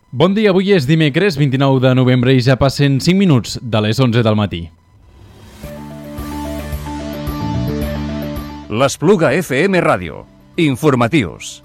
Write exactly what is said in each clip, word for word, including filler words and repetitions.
Bon dia, avui és dimecres vint-i-nou de novembre i ja passen cinc minuts de les onze del matí. L'Espluga F M Ràdio. Informatius.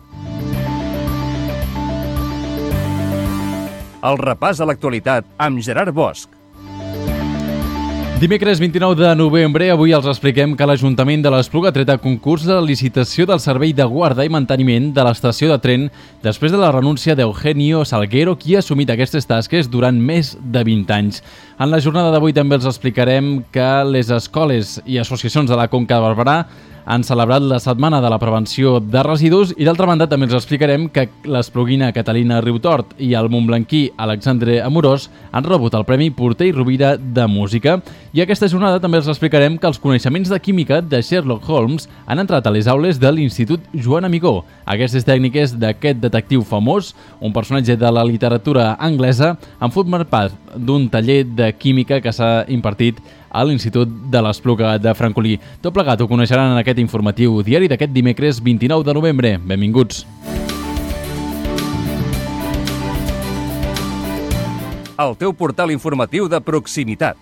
El repàs a l'actualitat amb Gerard Bosch. Dimecres vint-i-nou de novembre, avui els expliquem que l'Ajuntament de l'Espluga ha tret a concurs la licitació del servei de guarda i manteniment de l'estació de tren després de la renúncia d'Eugenio Salguero, qui ha assumit aquestes tasques durant més de vint anys. En la jornada d'avui també els explicarem que les escoles i associacions de la Conca de Barberà han celebrat la Setmana de la Prevenció de Residus i, d'altra banda, també els explicarem que l'espluguina Catalina Riutort i el montblanquí Alexandre Amorós han rebut el Premi Porter i Rovira de Música. I aquesta jornada també els explicarem que els coneixements de química de Sherlock Holmes han entrat a les aules de l'Institut Joan Amigó. Aquestes tècniques d'aquest detectiu famós, un personatge de la literatura anglesa, han format part d'un taller de química que s'ha impartit a l'Institut de l'Espluga de Francolí. Tot plegat ho coneixeran en aquest informatiu diari d'aquest dimecres vint-i-nou de novembre. Benvinguts. El teu portal informatiu de proximitat.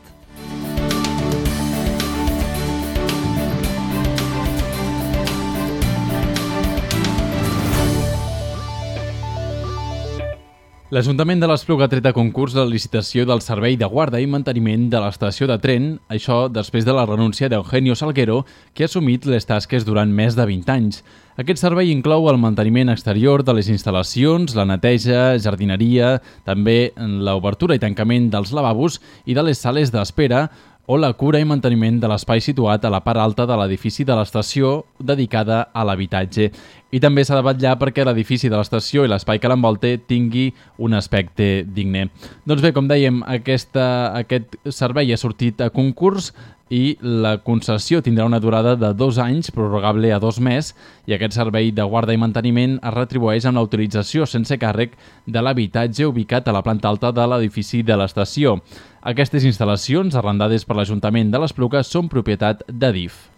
L'Ajuntament de l'Espluga ha tret a concurs la licitació del servei de guarda i manteniment de l'estació de tren, això després de la renúncia d'Eugenio Salguero, que ha assumit les tasques durant més de vint anys. Aquest servei inclou el manteniment exterior de les instal·lacions, la neteja, jardineria, també l'obertura i tancament dels lavabos i de les sales d'espera, o la cura i manteniment de l'espai situat a la part alta de l'edifici de l'estació dedicada a l'habitatge. I també s'ha de vetllar perquè l'edifici de l'estació i l'espai que l'envolta tingui un aspecte digne. Doncs bé, com dèiem, aquesta, aquest servei ha sortit a concurs i la concessió tindrà una durada de dos anys, prorrogable a dos més, i aquest servei de guarda i manteniment es retribueix amb la utilització sense càrrec de l'habitatge ubicat a la planta alta de l'edifici de l'estació. Aquestes instal·lacions, arrendades per l'Ajuntament de l'Espluga, són propietat d'A D I F.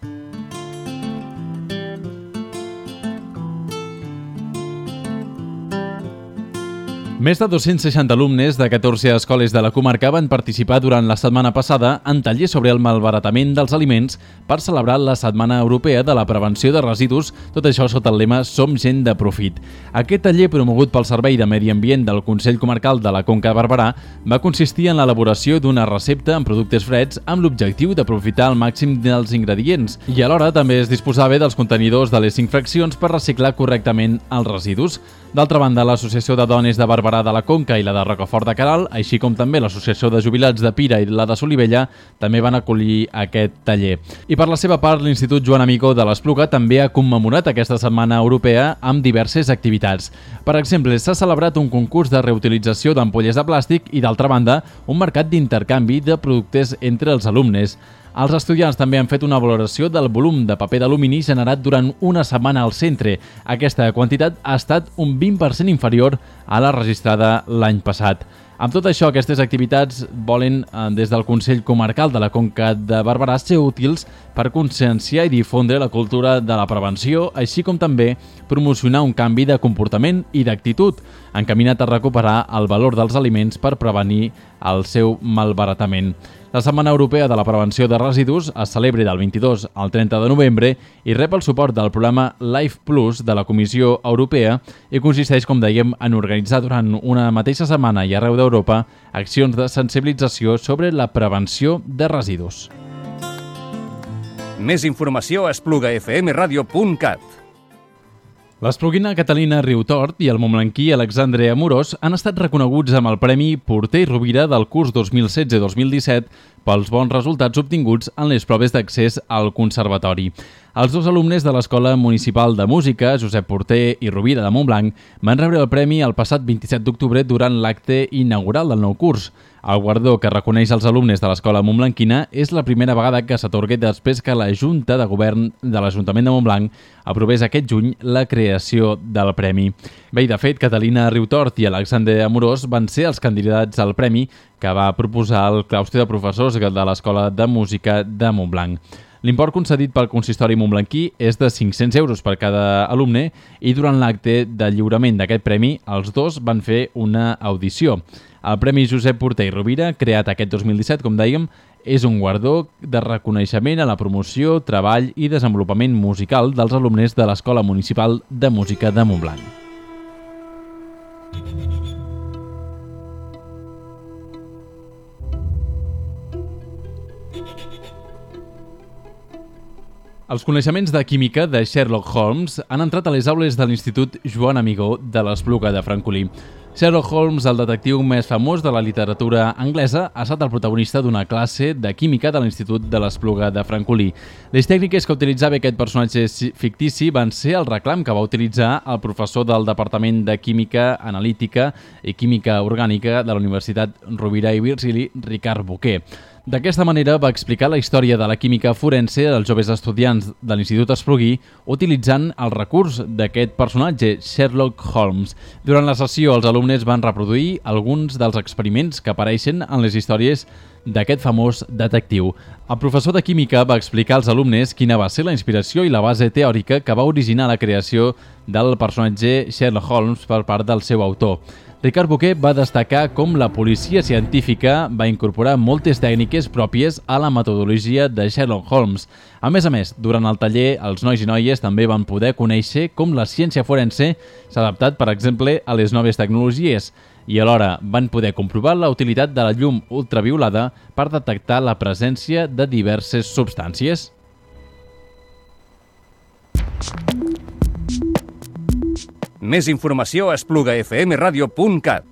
Més de dos-cents seixanta alumnes de catorze escoles de la comarca van participar durant la setmana passada en tallers sobre el malbaratament dels aliments per celebrar la Setmana Europea de la Prevenció de Residus, tot això sota el lema Som gent de profit. Aquest taller, promogut pel Servei de Medi Ambient del Consell Comarcal de la Conca de Barberà, va consistir en l'elaboració d'una recepta amb productes freds amb l'objectiu d'aprofitar al màxim dels ingredients i alhora també es disposava dels contenidors de les cinc fraccions per reciclar correctament els residus. D'altra banda, l'Associació de Dones de Barberà de la Conca i la de Rocafort de Queralt, així com també l'Associació de Jubilats de Pira i la de Solivella, també van acollir aquest taller. I per la seva part, l'Institut Joan Amigó de l'Espluga també ha commemorat aquesta Setmana Europea amb diverses activitats. Per exemple, s'ha celebrat un concurs de reutilització d'ampolles de plàstic i, d'altra banda, un mercat d'intercanvi de productes entre els alumnes. Els estudiants també han fet una valoració del volum de paper d'alumini generat durant una setmana al centre. Aquesta quantitat ha estat un vint per cent inferior a la registrada l'any passat. Amb tot això, aquestes activitats volen, des del Consell Comarcal de la Conca de Barberà, ser útils per conscienciar i difondre la cultura de la prevenció, així com també promocionar un canvi de comportament i d'actitud, encaminat a recuperar el valor dels aliments per prevenir el seu malbaratament. La Setmana Europea de la Prevenció de Residus es celebra del vint-i-dos al trenta de novembre i rep el suport del programa Life Plus de la Comissió Europea i consisteix, com dèiem, en organitzar durant una mateixa setmana i arreu d'Europa accions de sensibilització sobre la prevenció de residus. Més informació a espluga f m radio punt cat. L'espluguina Catalina Riutort i el montblanquí Alexandre Amorós han estat reconeguts amb el Premi Porter i Rovira del curs dos mil setze dos mil disset pels bons resultats obtinguts en les proves d'accés al Conservatori. Els dos alumnes de l'Escola Municipal de Música, Josep Porter i Rovira de Montblanc, van rebre el premi el passat vint-i-set d'octubre durant l'acte inaugural del nou curs. El guardó que reconeix els alumnes de l'Escola Montblanquina és la primera vegada que s'atorga després que la Junta de Govern de l'Ajuntament de Montblanc aprovés aquest juny la creació del premi. Bé, de fet, Catalina Riutort i Alexandre Amorós van ser els candidats al premi que va proposar el claustre de professors de l'Escola de Música de Montblanc. L'import concedit pel consistori montblanquí és de cinc-cents euros per cada alumne i durant l'acte de lliurament d'aquest premi els dos van fer una audició. El Premi Josep Porter i Rovira, creat aquest dos mil disset, com dèiem, és un guardó de reconeixement a la promoció, treball i desenvolupament musical dels alumnes de l'Escola Municipal de Música de Montblanc. Els coneixements de química de Sherlock Holmes han entrat a les aules de l'Institut Joan Amigó de l'Espluga de Francolí. Sherlock Holmes, el detectiu més famós de la literatura anglesa, ha estat el protagonista d'una classe de química de l'Institut de l'Espluga de Francolí. Les tècniques que utilitzava aquest personatge fictici van ser el reclam que va utilitzar el professor del Departament de Química Analítica i Química Orgànica de la Universitat Rovira i Virgili, Ricard Boquer. D'aquesta manera va explicar la història de la química forense als joves estudiants de l'Institut Espluguí utilitzant el recurs d'aquest personatge, Sherlock Holmes. Durant la sessió, els alumnes van reproduir alguns dels experiments que apareixen en les històries d'aquest famós detectiu. El professor de química va explicar als alumnes quina va ser la inspiració i la base teòrica que va originar la creació del personatge Sherlock Holmes per part del seu autor. Ricard Boquer va destacar com la policia científica va incorporar moltes tècniques pròpies a la metodologia de Sherlock Holmes. A més a més, durant el taller, els nois i noies també van poder conèixer com la ciència forense s'ha adaptat, per exemple, a les noves tecnologies i alhora van poder comprovar la utilitat de la llum ultraviolada per detectar la presència de diverses substàncies. Més informació a espluga f m radio punt cat.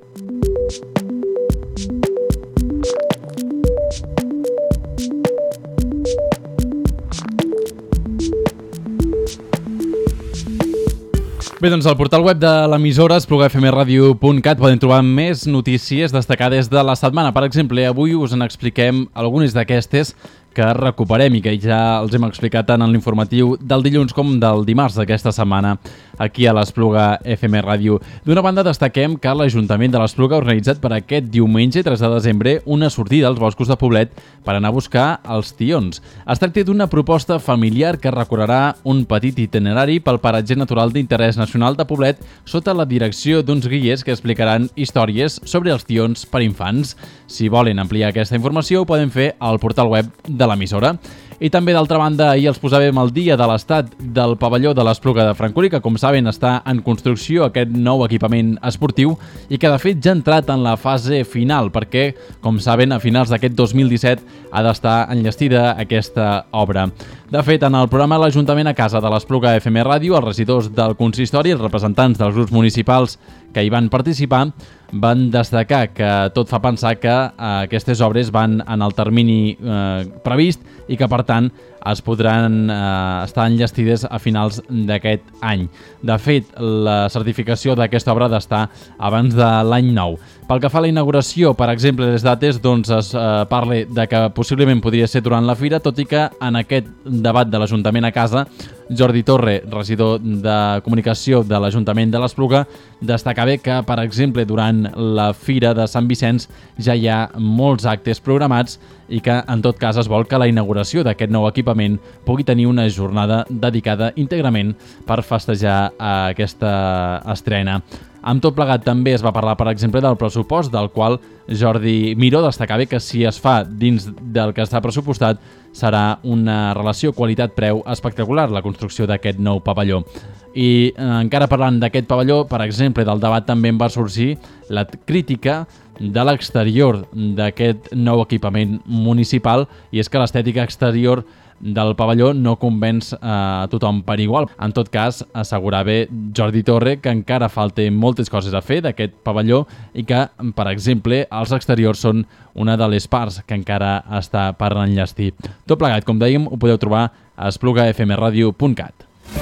Bé, doncs al portal web de l'emissora espluga f m radio punt cat poden trobar més notícies destacades de la setmana. Per exemple, avui us en expliquem algunes d'aquestes que recuperem i que ja els hem explicat tant en l'informatiu del dilluns com del dimarts d'aquesta setmana aquí a l'Espluga F M Ràdio. D'una banda, destaquem que l'Ajuntament de l'Espluga ha organitzat per aquest diumenge, tres de desembre, una sortida als boscos de Poblet per anar a buscar els tions. Es tracta d'una proposta familiar que recorrerà un petit itinerari pel paratge natural d'interès nacional de Poblet sota la direcció d'uns guies que explicaran històries sobre els tions per infants. Si volen ampliar aquesta informació, ho poden fer al portal web de l'emissora. I també, d'altra banda, ahir els posàvem al dia de l'estat del pavelló de l'Espluga de Francolí, que, com saben, està en construcció aquest nou equipament esportiu i que, de fet, ja ha entrat en la fase final, perquè, com saben, a finals d'aquest dos mil disset ha d'estar enllestida aquesta obra. De fet, en el programa L'Ajuntament a casa de l'Espluga F M Ràdio, els regidors del consistori i els representants dels grups municipals que hi van participar van destacar que tot fa pensar que eh, aquestes obres van en el termini eh, previst i que, per tant, es podran eh, estar enllestides a finals d'aquest any. De fet, la certificació d'aquesta obra ha d'estar abans de l'any nou. Pel que fa a la inauguració, per exemple, les dates, doncs es eh, parla de que possiblement podria ser durant la fira, tot i que en aquest debat de l'Ajuntament a casa, Jordi Torre, regidor de Comunicació de l'Ajuntament de l'Espluga, destacava que, per exemple, durant la Fira de Sant Vicenç ja hi ha molts actes programats i que, en tot cas, es vol que la inauguració d'aquest nou equipament pugui tenir una jornada dedicada íntegrament per festejar aquesta estrena. Amb tot plegat també es va parlar, per exemple, del pressupost, del qual Jordi Miró destacava que si es fa dins del que està pressupostat serà una relació qualitat-preu espectacular, la construcció d'aquest nou pavelló. I eh, encara parlant d'aquest pavelló, per exemple, del debat també en va sorgir la crítica de l'exterior d'aquest nou equipament municipal, i és que l'estètica exterior del pavelló no convenç a tothom per igual. En tot cas, assegurava Jordi Torre que encara falten moltes coses a fer d'aquest pavelló i que, per exemple, els exteriors són una de les parts que encara està per enllestir. Tot plegat, com dèiem, ho podeu trobar a espluga f m radio punt cat.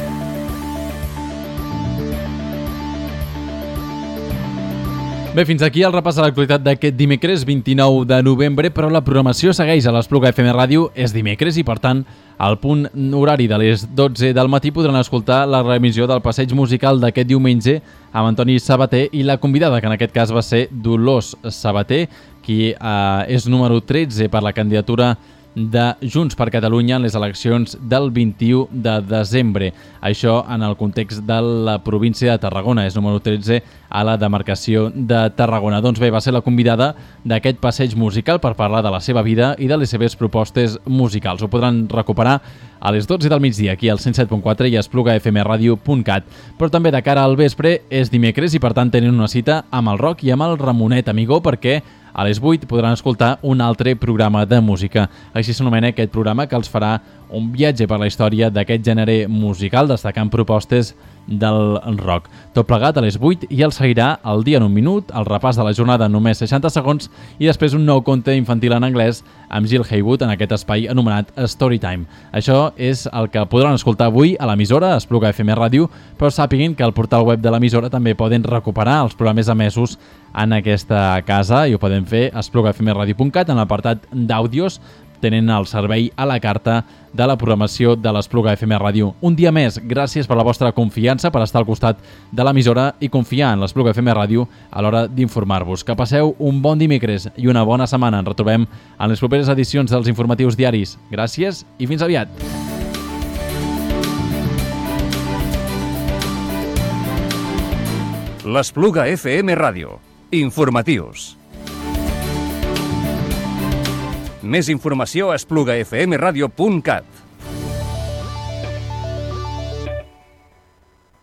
Bé, fins aquí el repàs a l'actualitat d'aquest dimecres vint-i-nou de novembre, però la programació segueix a l'Espluga F M Ràdio. És dimecres i, per tant, al punt horari de les dotze del matí podran escoltar la reemissió del passeig musical d'aquest diumenge amb Antoni Sabater i la convidada, que en aquest cas va ser Dolors Sabater, qui eh, és número tretze per la candidatura de Junts per Catalunya en les eleccions del vint-i-u de desembre. Això en el context de la província de Tarragona. És número tretze a la demarcació de Tarragona. Doncs bé, va ser la convidada d'aquest passeig musical per parlar de la seva vida i de les seves propostes musicals. Ho podran recuperar a les dotze del migdia aquí al cent set punt quatre i a espluga f m radio punt cat. Però també de cara al vespre és dimecres i per tant tenen una cita amb el Roc i amb el Ramonet Amigó, perquè a les vuit podran escoltar un altre programa de música. Així s'anomena aquest programa, que els farà un viatge per la història d'aquest gènere musical, destacant propostes del rock. Tot plegat a les vuit i el seguirà El dia en un minut, el repàs de la jornada en només seixanta segons i després un nou conte infantil en anglès amb Jill Haywood en aquest espai anomenat Storytime. Això és el que podran escoltar avui a l'emissora Espluga F M Ràdio, però sàpiguin que al portal web de l'emissora també poden recuperar els programes emesos en aquesta casa i ho poden fer a espluga f m radio punt cat en l'apartat d'àudios. Tenen el servei a la carta de la programació de l'Espluga F M Ràdio. Un dia més, gràcies per la vostra confiança, per estar al costat de l'emissora i confiar en l'Espluga F M Ràdio a l'hora d'informar-vos. Que passeu un bon dimecres i una bona setmana. Ens retrobem en les properes edicions dels informatius diaris. Gràcies i fins aviat. L'Espluga F M Ràdio. Informatius. Més informació a espluga f m radio punt cat.